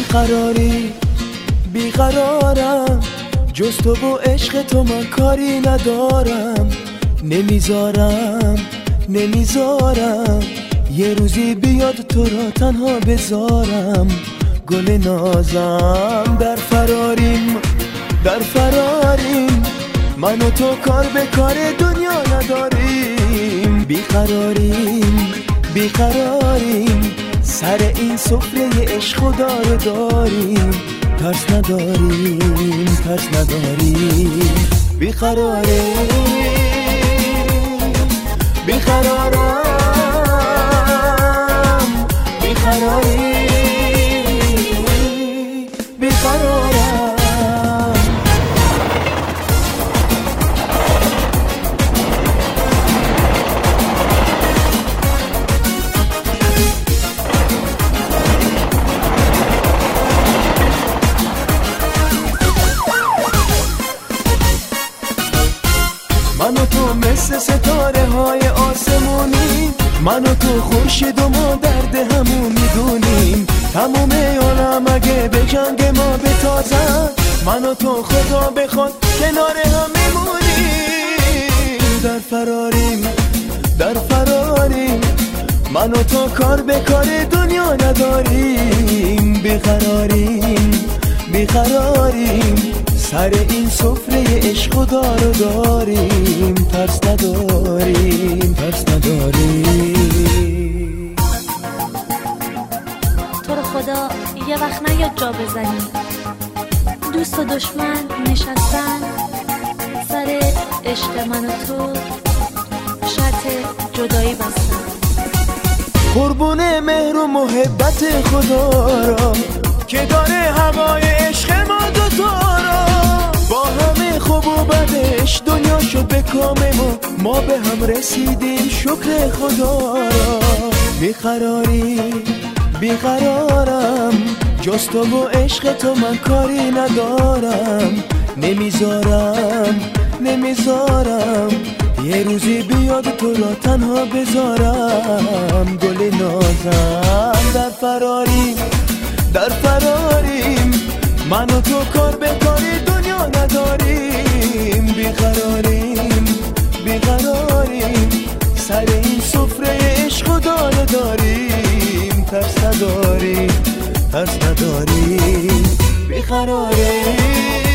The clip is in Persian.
بیقراری بیقرارم، جز تو و عشق تو من کاری ندارم. نمیذارم یه روزی بیاد تو را تنها بذارم. گل نازم در فراریم، من و تو کار به کار دنیا نداریم. بیقراریم سر این سفره عشق خدا رو داریم. ترس نداریم بیقرارم. من و تو مثل ستاره های آسمونی، من و تو خورشید و ما درد همون میدونیم. تموم عالم اگه به جنگ ما بتازن، من و تو خدا بخواد کنار هم میمونیم. در فراریم من و تو کار به کار دنیا نداریم. بیقراریم سر این سفره عشق خدا رو داریم. ترس نداریم تو رو خدا یه وقت نیاد جا بزنی. دوست و دشمن نشستن سر عشق من و تو، شرط جدایی بستن. قربون مهر و محبت خدا را که داره هوای عشق ما دوتا را. با همه خوب و بدش دنیا شد به کام ما به هم رسیدیم شکر خدا را. بیقرارم جز تو و عشق تو من کاری ندارم. نمیذارم یه روزی بیاد تو را تنها بذارم. گل نازم در فراریم من و تو کار به کار دنیا نداریم. بیقراریم سر این سفره عشق خدا رو داریم. ترس نداریم بیقراریم.